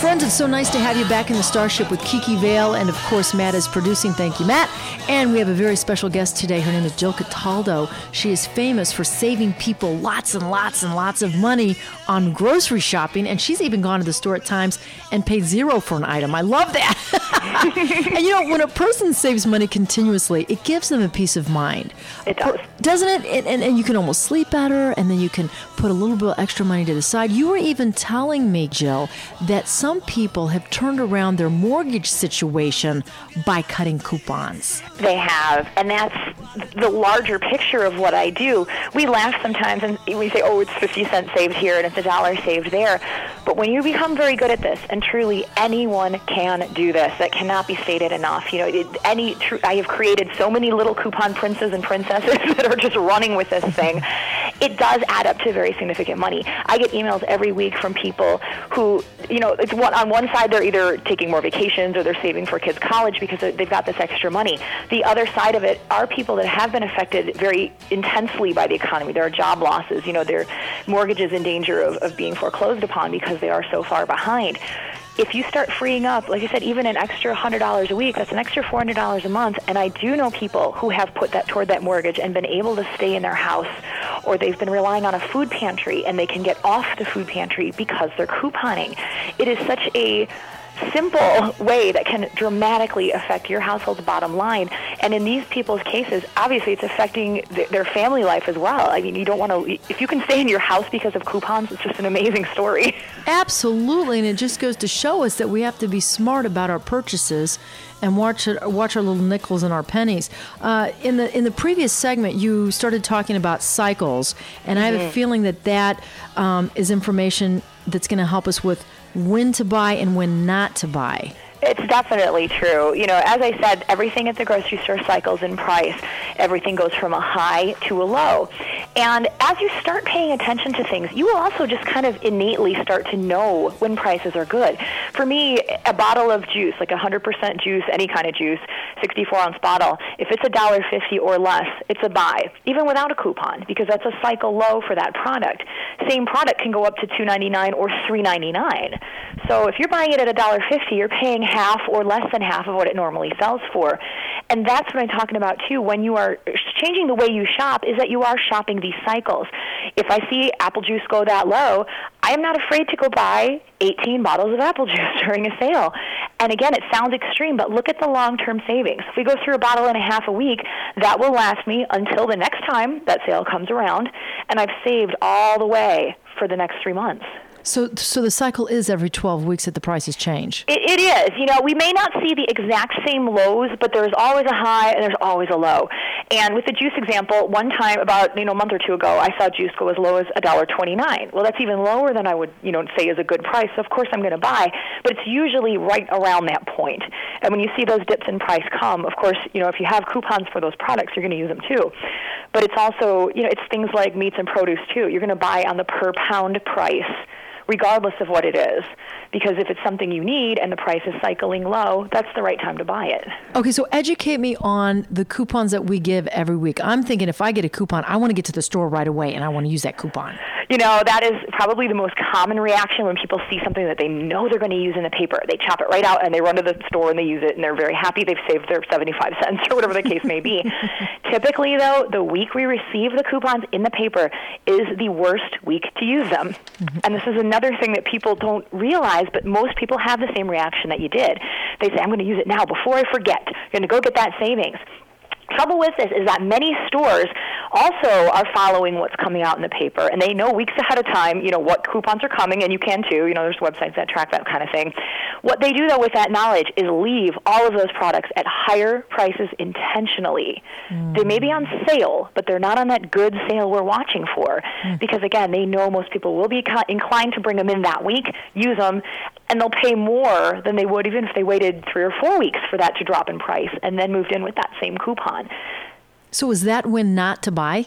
Friends, it's so nice to have you back in the Starship with Kiki Vale, and of course Matt is producing. Thank you, Matt. And we have a very special guest today. Her name is Jill Cataldo. She is famous for saving people lots and lots and lots of money on grocery shopping, and she's even gone to the store at times and paid $0 for an item. I love that. And you know, when a person saves money continuously, it gives them a peace of mind. It does. Doesn't it? And you can almost sleep better, and then you can put a little bit of extra money to the side. You were even telling me, Jill, that some people have turned around their mortgage situation by cutting coupons. They have, and that's the larger picture of what I do. We laugh sometimes and we say, oh, it's 50 cents saved here and it's $1 saved there. But when you become very good at this, and truly anyone can do this, that cannot be stated enough. You know, I have created so many little coupon princes and princesses that are just running with this thing. It does add up to very significant money. I get emails every week from people who, you know, it's on one side they're either taking more vacations or they're saving for kids' college because they've got this extra money. The other side of it are people that have been affected very intensely by the economy. There are job losses. You know, their mortgages in danger of being foreclosed upon because they are so far behind. If you start freeing up, like I said, even an extra $100 a week, that's an extra $400 a month. And I do know people who have put that toward that mortgage and been able to stay in their house, or they've been relying on a food pantry and they can get off the food pantry because they're couponing. It is such a simple way that can dramatically affect your household's bottom line. And in these people's cases, obviously it's affecting their family life as well. I mean, you don't want to, if you can stay in your house because of coupons, it's just an amazing story. Absolutely, and it just goes to show us that we have to be smart about our purchases and watch our little nickels and our pennies. In the previous segment, you started talking about cycles, and I have a feeling that is information that's going to help us with when to buy and when not to buy. It's definitely true. You know, as I said, everything at the grocery store cycles in price. Everything goes from a high to a low. And as you start paying attention to things, you will also just kind of innately start to know when prices are good. For me, a bottle of juice, like 100% juice, any kind of juice, 64-ounce bottle, if it's $1.50 or less, it's a buy, even without a coupon, because that's a cycle low for that product. Same product can go up to $2.99 or $3.99. So if you're buying it at $1.50, you're paying half or less than half of what it normally sells for. And that's what I'm talking about, too. When you are changing the way you shop, is that you are shopping these cycles. If I see apple juice go that low, I am not afraid to go buy 18 bottles of apple juice during a sale. And again, it sounds extreme, but look at the long-term savings. If we go through a bottle and a half a week, that will last me until the next time that sale comes around, and I've saved all the way for the next 3 months. So the cycle is every 12 weeks that the prices change. It is. You know, we may not see the exact same lows, but there's always a high and there's always a low. And with the juice example, one time about a month or two ago, I saw juice go as low as $1.29. Well, that's even lower than I would say is a good price. So of course I'm going to buy, but it's usually right around that point. And when you see those dips in price come, of course, if you have coupons for those products, you're going to use them too. But it's also, it's things like meats and produce too. You're going to buy on the per pound price, regardless of what it is. Because if it's something you need and the price is cycling low, that's the right time to buy it. Okay, so educate me on the coupons that we give every week. I'm thinking if I get a coupon, I want to get to the store right away and I want to use that coupon. That is probably the most common reaction when people see something that they know they're going to use in the paper. They chop it right out and they run to the store and they use it and they're very happy they've saved their 75 cents or whatever the case may be. Typically, though, the week we receive the coupons in the paper is the worst week to use them. Mm-hmm. And this is another thing that people don't realize, but most people have the same reaction that you did. They say, I'm going to use it now before I forget. You're going to go get that savings. Trouble with this is that many stores also are following what's coming out in the paper, and they know weeks ahead of time, what coupons are coming, and you can too. There's websites that track that kind of thing. What they do, though, with that knowledge is leave all of those products at higher prices intentionally. They may be on sale, but they're not on that good sale we're watching for because, again, they know most people will be inclined to bring them in that week, use them, and they'll pay more than they would even if they waited 3 or 4 weeks for that to drop in price and then moved in with that same coupon. So is that when not to buy?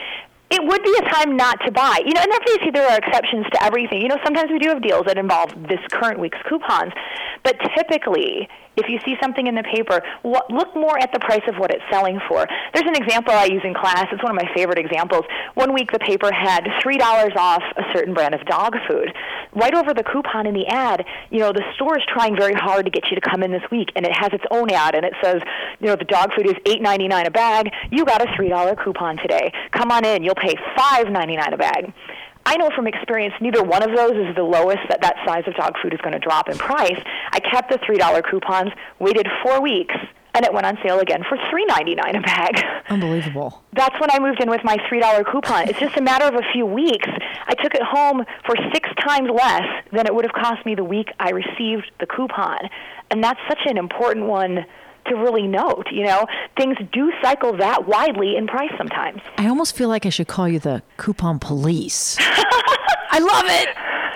It would be a time not to buy. And obviously there are exceptions to everything. Sometimes we do have deals that involve this current week's coupons. But typically, if you see something in the paper, look more at the price of what it's selling for. There's an example I use in class. It's one of my favorite examples. One week the paper had $3 off a certain brand of dog food. right over the coupon in the ad, the store is trying very hard to get you to come in this week, and it has its own ad, and it says, the dog food is $8.99 a bag. You got a $3 coupon today. Come on in. You'll pay $5.99 a bag. I know from experience neither one of those is the lowest that size of dog food is going to drop in price. I kept the $3 coupons, waited 4 weeks, and it went on sale again for $3.99 a bag. Unbelievable. That's when I moved in with my $3 coupon. It's just a matter of a few weeks. I took it home for 6 times less than it would have cost me the week I received the coupon. And that's such an important one to really note. Things do cycle that widely in price sometimes. I almost feel like I should call you the coupon police. I love it.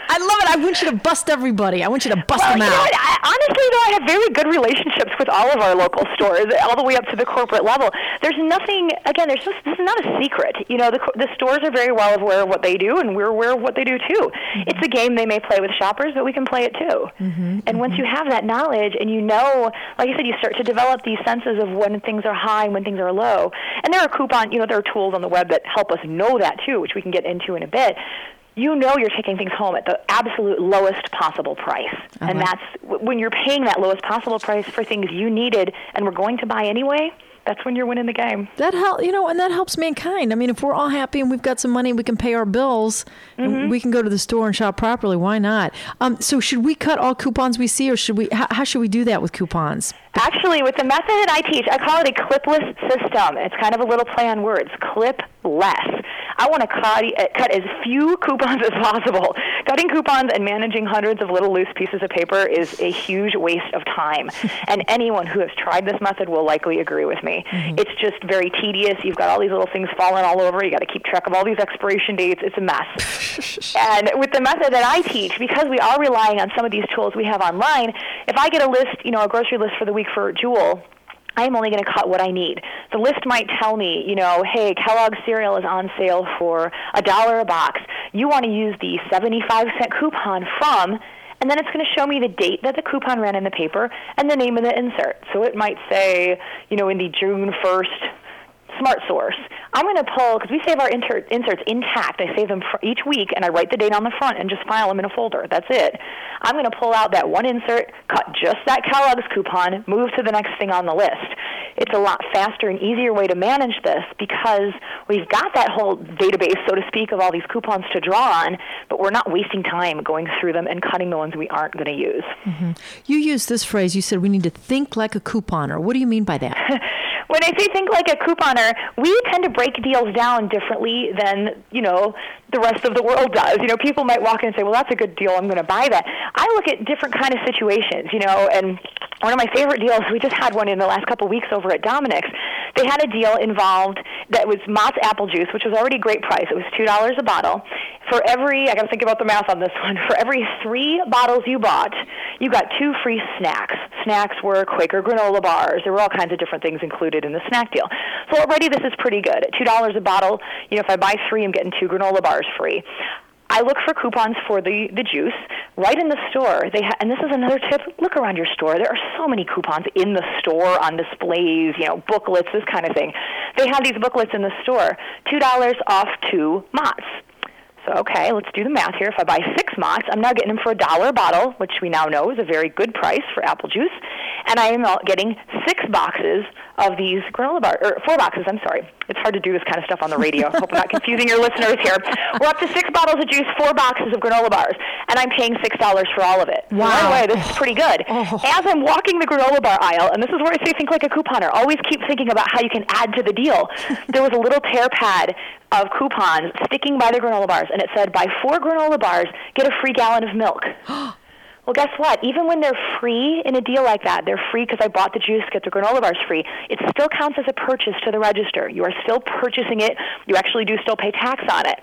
I want you to bust everybody. I want you to bust them out. Honestly, though, I have very good relationships with all of our local stores, all the way up to the corporate level. There's nothing, again, this is not a secret. The stores are very well aware of what they do, and we're aware of what they do, too. Mm-hmm. It's a game they may play with shoppers, but we can play it, too. Mm-hmm. And once you have that knowledge, and like I said, you start to develop these senses of when things are high and when things are low. And there are there are tools on the web that help us know that, too, which we can get into in a bit. You're taking things home at the absolute lowest possible price. And that's when you're paying that lowest possible price for things you needed and were going to buy anyway, that's when you're winning the game. That and that helps mankind. I mean, if we're all happy and we've got some money, we can pay our bills, and we can go to the store and shop properly. Why not? So should we cut all coupons we see, or how should we do that with coupons? Actually, with the method that I teach, I call it a clipless system. It's kind of a little play on words, clip less. I want to cut as few coupons as possible. Cutting coupons and managing hundreds of little loose pieces of paper is a huge waste of time. And anyone who has tried this method will likely agree with me. Mm-hmm. It's just very tedious. You've got all these little things falling all over. You got to keep track of all these expiration dates. It's a mess. And with the method that I teach, because we are relying on some of these tools we have online, if I get a list, a grocery list for the week for Jewel, I'm only going to cut what I need. The list might tell me, hey, Kellogg's cereal is on sale for $1 a box. You want to use the 75-cent coupon from, and then it's going to show me the date that the coupon ran in the paper and the name of the insert. So it might say, in the June 1st Smart Source. I'm going to pull, because we save our inserts intact. I save them for each week, and I write the date on the front and just file them in a folder. That's it. I'm going to pull out that one insert, cut just that Kellogg's coupon, move to the next thing on the list. It's a lot faster and easier way to manage this because we've got that whole database, so to speak, of all these coupons to draw on, but we're not wasting time going through them and cutting the ones we aren't going to use. Mm-hmm. You used this phrase. You said we need to think like a couponer. What do you mean by that? When I say think like a couponer, we tend to break deals down differently than, the rest of the world does. People might walk in and say, well, that's a good deal, I'm going to buy that. I look at different kind of situations, and one of my favorite deals, we just had one in the last couple of weeks over at Dominic's. They had a deal involved that was Mott's apple juice, which was already a great price. It was $2 a bottle. For every, I got to think about the math on this one, for every 3 bottles you bought, you got 2 free snacks. Snacks were Quaker granola bars. There were all kinds of different things included in the snack deal. So already this is pretty good. At $2 a bottle, if I buy 3, I'm getting 2 granola bars free. I look for coupons for the juice right in the store. And this is another tip. Look around your store. There are so many coupons in the store on displays, booklets, this kind of thing. They have these booklets in the store. $2 off 2 Mott's. So, okay, let's do the math here. If I buy 6 Mott's, I'm now getting them for $1 a bottle, which we now know is a very good price for apple juice. And I am getting 6 boxes of these granola bars, or 4 boxes, I'm sorry. It's hard to do this kind of stuff on the radio. Hope I'm not confusing your listeners here. We're up to 6 bottles of juice, 4 boxes of granola bars, and I'm paying $6 for all of it. Wow. So right away, this is pretty good. As I'm walking the granola bar aisle, and this is where I say think like a couponer, always keep thinking about how you can add to the deal. There was a little tear pad of coupons sticking by the granola bars, and it said, buy 4 granola bars, get a free gallon of milk. Well, guess what? Even when they're free in a deal like that, they're free because I bought the juice, get the granola bars free, it still counts as a purchase to the register. You are still purchasing it. You actually do still pay tax on it.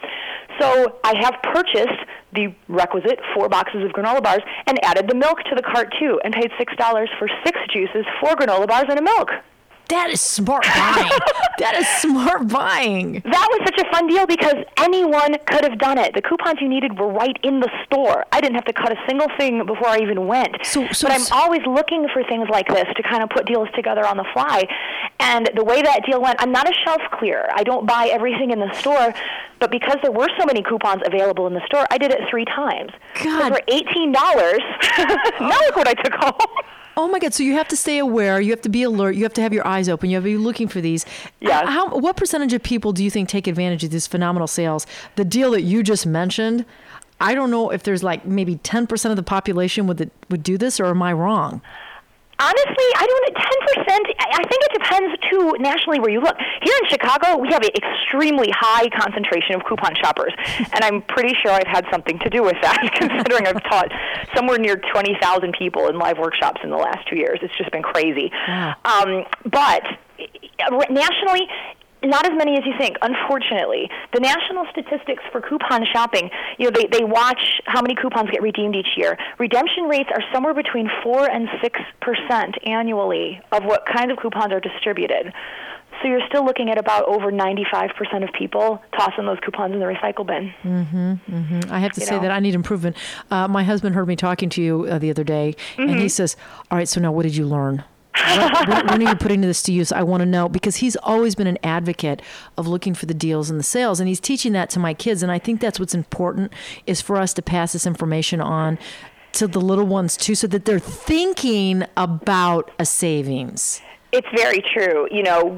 So I have purchased the requisite 4 boxes of granola bars and added the milk to the cart, too, and paid $6 for 6 juices, 4 granola bars, and a milk. That is smart buying. That is smart buying. That was such a fun deal because anyone could have done it. The coupons you needed were right in the store. I didn't have to cut a single thing before I even went. But I'm always looking for things like this to kind of put deals together on the fly. And the way that deal went, I'm not a shelf clearer. I don't buy everything in the store. But because there were so many coupons available in the store, I did it 3 times. God. For $18, now look what I took home. Oh my God! So you have to stay aware. You have to be alert. You have to have your eyes open. You have to be looking for these. Yes. What percentage of people do you think take advantage of these phenomenal sales? The deal that you just mentioned, I don't know if there's like maybe 10% of the population would do this, or am I wrong? Honestly, I don't know, 10%. I think it depends, too, nationally where you look. Here in Chicago, we have an extremely high concentration of coupon shoppers, and I'm pretty sure I've had something to do with that, considering I've taught somewhere near 20,000 people in live workshops in the last 2 years. It's just been crazy. Wow. But nationally, not as many as you think, unfortunately. The national statistics for coupon shopping, they watch how many coupons get redeemed each year. Redemption rates are somewhere between 4 and 6% annually of what kind of coupons are distributed. So you're still looking at about over 95% of people tossing those coupons in the recycle bin. I have to say that I need improvement. My husband heard me talking to you the other day, and he says, all right, so now what did you learn? When are you putting this to use? I want to know, because he's always been an advocate of looking for the deals and the sales, and he's teaching that to my kids. And I think that's what's important, is for us to pass this information on to the little ones too, so that they're thinking about a savings. It's very true.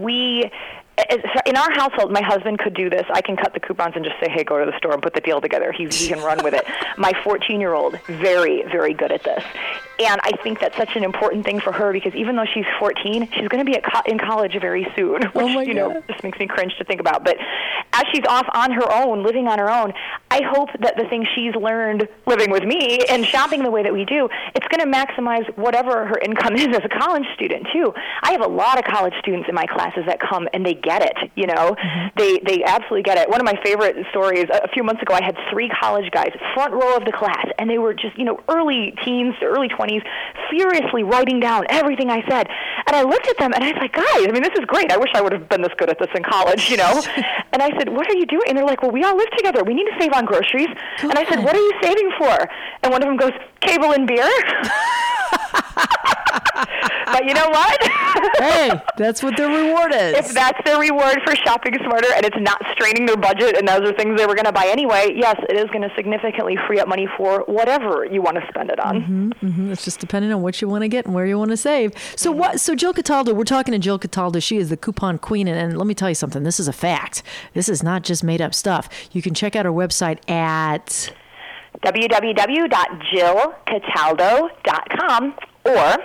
In our household, my husband could do this. I can cut the coupons and just say, hey, go to the store and put the deal together. He can run with it. My 14-year-old, very, very good at this. And I think that's such an important thing for her, because even though she's 14, she's going to be in college very soon, which, just makes me cringe to think about. But as she's off on her own, living on her own, I hope that the things she's learned living with me and shopping the way that we do, it's going to maximize whatever her income is as a college student, too. I have a lot of college students in my classes that come and they get it, They absolutely get it. One of my favorite stories, a few months ago, I had 3 college guys, front row of the class, and they were just, early teens to early 20s, furiously writing down everything I said. And I looked at them, and I was like, guys, this is great. I wish I would have been this good at this in college, And I said, what are you doing? And they're like, well, we all live together. We need to save on groceries. Good. And I said, what are you saving for? And one of them goes, cable and beer. But you know what? Hey, that's what their reward is. If that's their reward for shopping smarter, and it's not straining their budget, and those are things they were going to buy anyway, yes, it is going to significantly free up money for whatever you want to spend it on. It's just depending on what you want to get and where you want to save. So So Jill Cataldo, we're talking to Jill Cataldo. She is the coupon queen, and let me tell you something. This is a fact. This is not just made up stuff. You can check out her website at www.jillcataldo.com or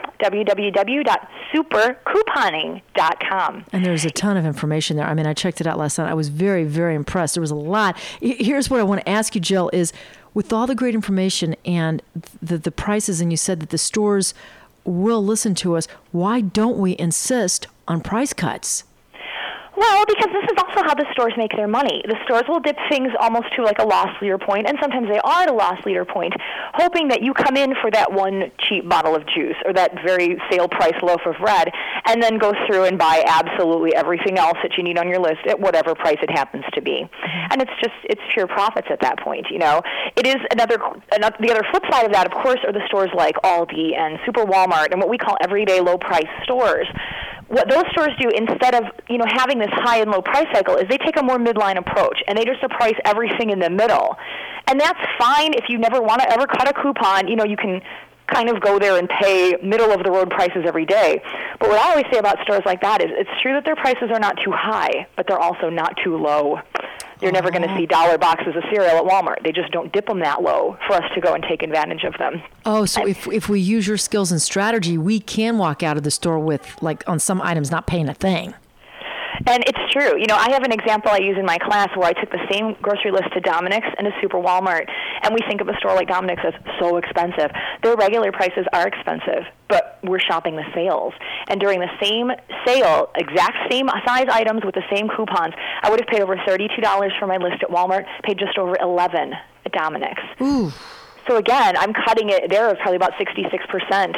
www.supercouponing.com. And there's a ton of information there. I checked it out last night. I was very, very impressed. There was a lot. Here's what I want to ask you, Jill, is with all the great information and the prices, and you said that the stores will listen to us, why don't we insist on price cuts? Well, because this is also how the stores make their money. The stores will dip things almost to like a loss leader point, and sometimes they are at a loss leader point, hoping that you come in for that one cheap bottle of juice or that very sale price loaf of bread, and then go through and buy absolutely everything else that you need on your list at whatever price it happens to be. And it's pure profits at that point, It is the other flip side of that, of course, are the stores like Aldi and Super Walmart and what we call everyday low price stores. What those stores do, instead of having this high and low price cycle, is they take a more midline approach, and they just price everything in the middle. And that's fine if you never want to ever cut a coupon. You can kind of go there and pay middle-of-the-road prices every day. But what I always say about stores like that is it's true that their prices are not too high, but they're also not too low. You're never going to see dollar boxes of cereal at Walmart. They just don't dip them that low for us to go and take advantage of them. Oh, so if we use your skills and strategy, we can walk out of the store with, like, on some items, not paying a thing. And it's true. I have an example I use in my class where I took the same grocery list to Dominick's and to Super Walmart, and we think of a store like Dominick's as so expensive. Their regular prices are expensive, but we're shopping the sales. And during the same sale, exact same size items with the same coupons, I would have paid over $32 for my list at Walmart, paid just over $11 at Dominick's. Ooh. So again, I'm cutting it there probably about 66%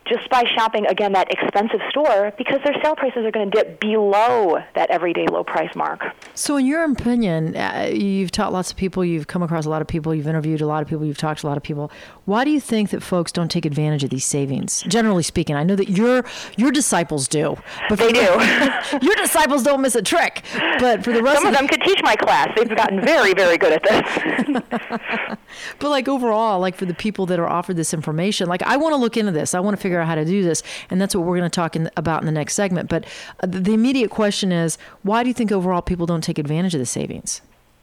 just by shopping, again, that expensive store, because their sale prices are going to dip below that everyday low price mark. So in your opinion, you've taught lots of people, you've come across a lot of people, you've interviewed a lot of people, you've talked to a lot of people. Why do you think that folks don't take advantage of these savings? Generally speaking, I know that your disciples do. But they do. Your disciples don't miss a trick. But for the rest Some of them could teach my class. They've gotten very, very good at this. But like overall, like for the people that are offered this information, like I want to look into this. I want to figure out how to do this. And that's what we're going to talk about in the next segment. But the immediate question is, why do you think overall people don't take advantage of the savings?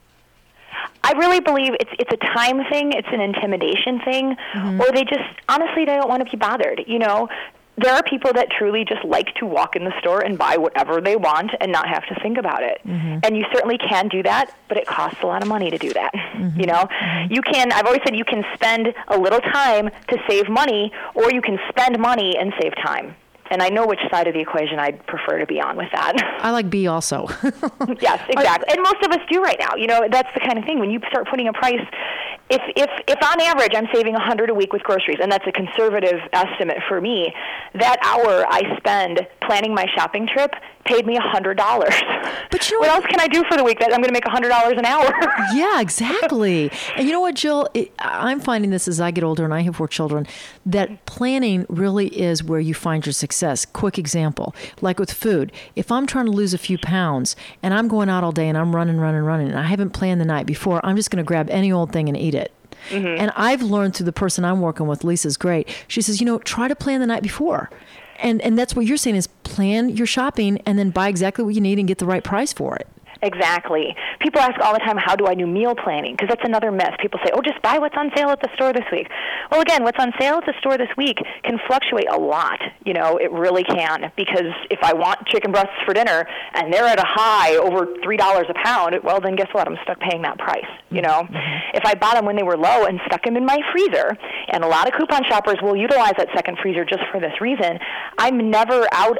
I really believe it's a time thing, it's an intimidation thing, or they just, honestly, they don't want to be bothered, you know? There are people that truly just like to walk in the store and buy whatever they want and not have to think about it. And you certainly can do that, but it costs a lot of money to do that. You know, you can, I've always said you can spend a little time to save money, or you can spend money and save time. And I know which side of the equation I'd prefer to be on with that. I like B also. Yes, exactly. And most of us do right now. You know, that's the kind of thing. When you start putting a price, if on average I'm saving $100 a week with groceries, and that's a conservative estimate for me, that hour I spend planning my shopping trip paid me $100. But you know what else can I do for the week that I'm going to make $100 an hour? Yeah, exactly. And you know what, Jill? I'm finding this as I get older, and I have 4 children, that planning really is where you find your success. Quick example, like with food. If I'm trying to lose a few pounds and I'm going out all day and I'm running, and I haven't planned the night before, I'm just going to grab any old thing and eat it. And I've learned through the person I'm working with, Lisa's great. She says, you know, try to plan the night before. And that's what you're saying is plan your shopping and then buy exactly what you need and get the right price for it. Exactly. People ask all the time, how do I do meal planning? Because that's another myth. People say, oh, just buy what's on sale at the store this week. Well, again, what's on sale at the store this week can fluctuate a lot. You know, it really can. Because if I want chicken breasts for dinner and they're at a high over $3 a pound, well, then guess what? I'm stuck paying that price, you know? If I bought them when they were low and stuck them in my freezer, and a lot of coupon shoppers will utilize that second freezer just for this reason, I'm never out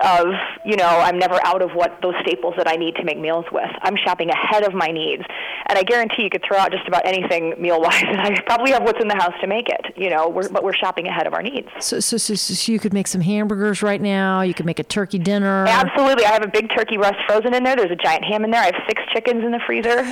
of what those staples that I need to make meals with. I'm shopping ahead of my needs. And I guarantee you could throw out just about anything meal-wise, and I probably have what's in the house to make it, you know, but we're shopping ahead of our needs. So you could make some hamburgers right now. You could make a turkey dinner. Absolutely. I have a big turkey breast frozen in there. There's a giant ham in there. I have 6 chickens in the freezer.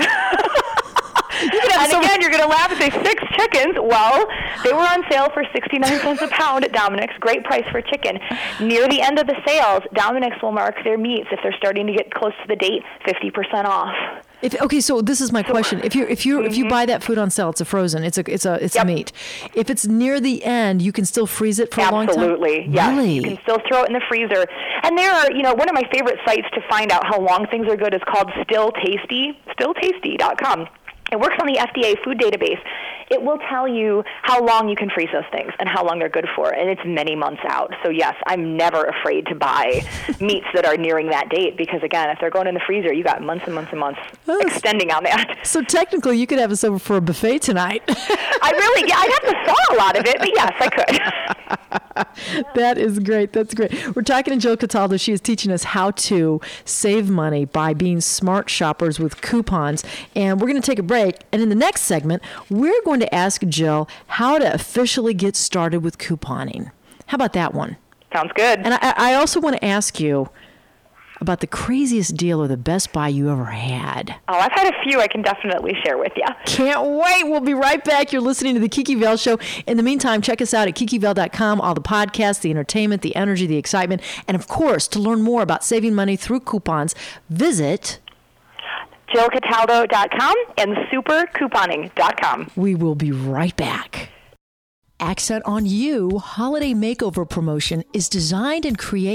And again, you're going to laugh and say 6 chickens. Well, they were on sale for 69 cents a pound at Dominick's. Great price for chicken. Near the end of the sales, Dominick's will mark their meats, if they're starting to get close to the date, 50% off. So this is my question. If you buy that food on sale, it's a frozen. It's a meat. If it's near the end, you can still freeze it for a long time. Absolutely, yes. Really? You can still throw it in the freezer. And there are, you know, one of my favorite sites to find out how long things are good is called stilltasty.com. It works on the FDA food database. It will tell you how long you can freeze those things and how long they're good for, and it's many months out. So, yes, I'm never afraid to buy meats that are nearing that date because, again, if they're going in the freezer, you got months and months and months extending on that. So, technically, you could have us over for a buffet tonight. I'd have to thaw a lot of it, but yes, I could. That is great. That's great. We're talking to Jill Cataldo. She is teaching us how to save money by being smart shoppers with coupons. And we're going to take a break. And in the next segment, we're going to ask Jill how to officially get started with couponing. How about that one? Sounds good. And I also want to ask you about the craziest deal or the best buy you ever had. Oh, I've had a few I can definitely share with you. Can't wait. We'll be right back. You're listening to The Kiki Vale Show. In the meantime, check us out at kikivale.com. All the podcasts, the entertainment, the energy, the excitement. And, of course, to learn more about saving money through coupons, visit JillCataldo.com and supercouponing.com. We will be right back. Accent on You Holiday Makeover Promotion is designed and created